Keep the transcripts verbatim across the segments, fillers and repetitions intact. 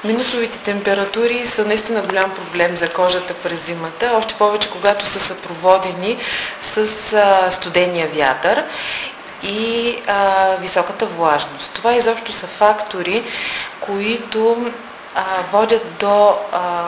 Минусовите температури са наистина голям проблем за кожата през зимата, още повече когато са съпроводени с а, студения вятър и а, високата влажност. Това изобщо са фактори, които а, водят до а,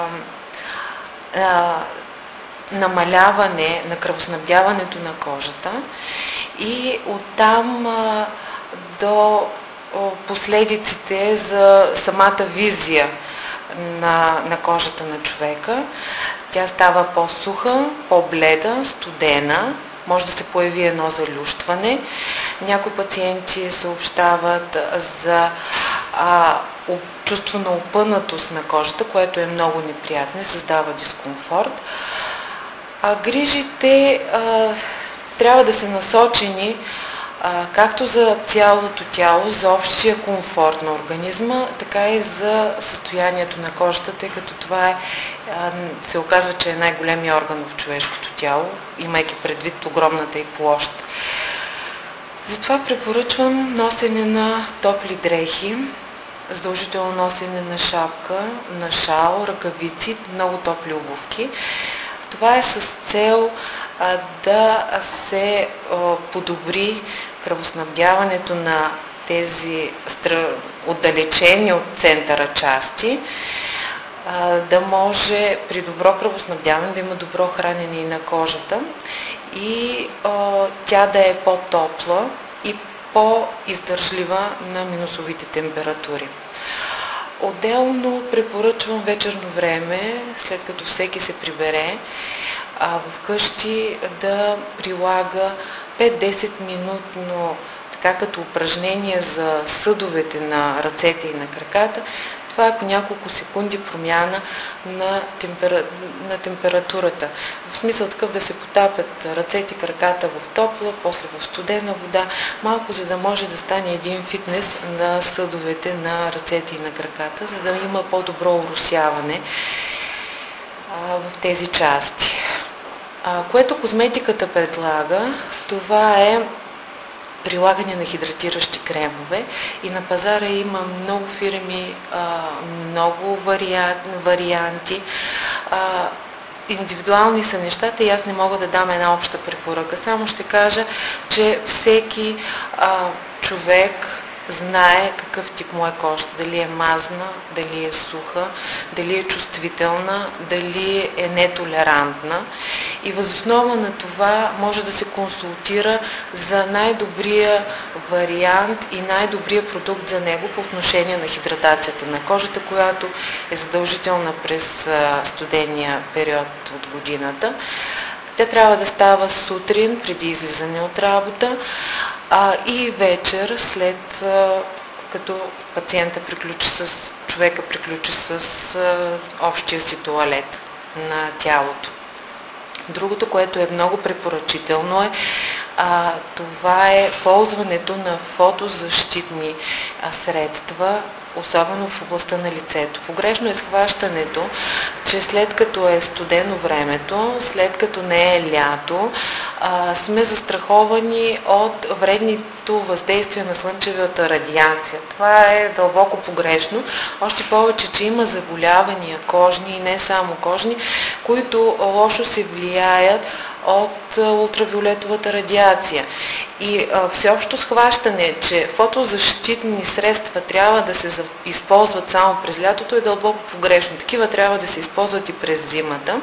а, намаляване на кръвоснабдяването на кожата и оттам а, до последиците за самата визия на, на кожата на човека. Тя става по-суха, по-бледа, студена, може да се появи едно залющване. Някои пациенти съобщават за а, чувство на опънатост на кожата, което е много неприятно и създава дискомфорт. А грижите а, трябва да са насочени а, както за цялото тяло, за общия комфорт на организма, така и за състоянието на кожата, тъй като това е, а, се оказва, че е най-големият орган в човешкото тяло, имайки предвид огромната й площ. Затова препоръчвам носене на топли дрехи, задължително носене на шапка, на шал, ръкавици, много топли обувки. Това е с цел а, да се а, подобри кръвоснабдяването на тези стра... отдалечени от центъра части, а, да може при добро кръвоснабдяване да има добро хранене и на кожата и а, тя да е по-топла и по-издържлива на минусовите температури. Отделно препоръчвам вечерно време, след като всеки се прибере, а вкъщи да прилага пет-десет минутно, така като упражнение за съдовете на ръцете и на краката. Това е по няколко секунди промяна на, темпера... на температурата. В смисъл такъв да се потапят ръцете и краката в топла, после в студена вода, малко за да може да стане един фитнес на съдовете на ръцете и на краката, за да има по-добро оросяване а, в тези части. А, което козметиката предлага, това е прилагане на хидратиращи кремове и на пазара има много фирми, много варианти. Индивидуални са нещата и аз не мога да дам една обща препоръка. Само ще кажа, че всеки човек знае какъв тип му е кожата, дали е мазна, дали е суха, дали е чувствителна, дали е нетолерантна и въз основа на това може да се консултира за най-добрия вариант и най-добрия продукт за него по отношение на хидратацията на кожата, която е задължителна през студения период от годината. Тя трябва да става сутрин преди излизане от работа, а и вечер, след а, като пациента приключи с, човека приключи с а, общия си тоалет на тялото. Другото, което е много препоръчително е, а, това е ползването на фотозащитни а, средства, особено в областта на лицето. Погрешно е схващането, че след като е студено времето, след като не е лято, а, сме застраховани от вредното въздействие на слънчевата радиация. Това е дълбоко погрешно. Още повече, че има заболявания кожни и не само кожни, които лошо се влияят от ултравиолетовата радиация. И а, всеобщо схващане, че фотозащитни средства трябва да се използват само през лятото е дълбоко погрешно. Такива трябва да се използват и през зимата.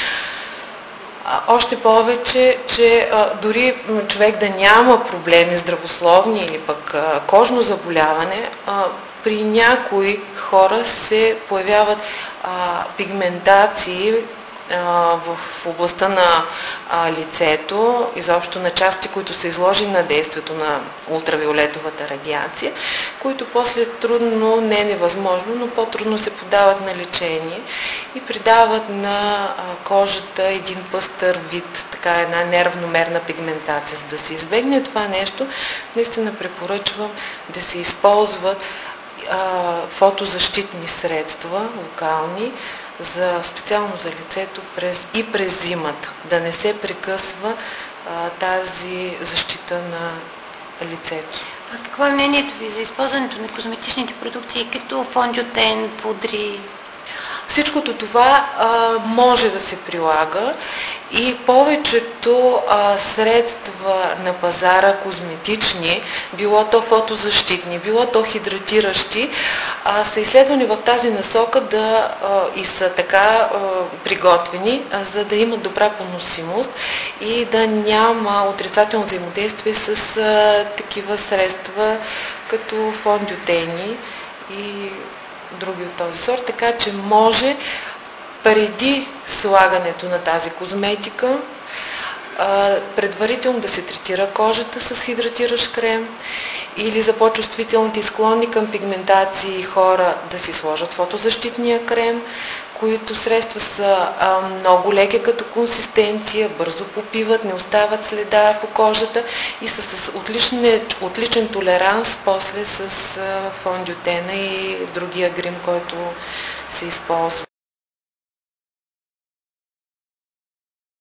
А, още повече, че а, дори човек да няма проблеми здравословни или пък а, кожно заболяване, а, при някои хора се появяват а, пигментации в областта на а, лицето, изобщо на части, които са изложени на действието на ултравиолетовата радиация, които после трудно, не е невъзможно, но по-трудно се подават на лечение и придават на а, кожата един пъстър вид, така една неравномерна пигментация. За да се избегне това нещо, наистина препоръчвам да се използват а, фотозащитни средства, локални, за, специално за лицето през, и през зимата, да не се прекъсва а, тази защита на лицето. А какво е мнението ви за използването на козметичните продукти като фондютен, пудри? Всичкото това а, може да се прилага и повечето а, средства на пазара, козметични, било то фотозащитни, било то хидратиращи, а, са изследвани в тази насока да, а, и са така а, приготвени, а, за да имат добра поносимост и да няма отрицателно взаимодействие с а, такива средства като фондютени и други от този сорт, така че може преди слагането на тази козметика предварително да се третира кожата с хидратиращ крем или за по-чувствителните и склонни към пигментации хора да си сложат фотозащитния крем, които средства са а, много леки като консистенция, бързо попиват, не остават следа по кожата и са с отличен, отличен толеранс после с а, фондютена и другия грим, който се използва.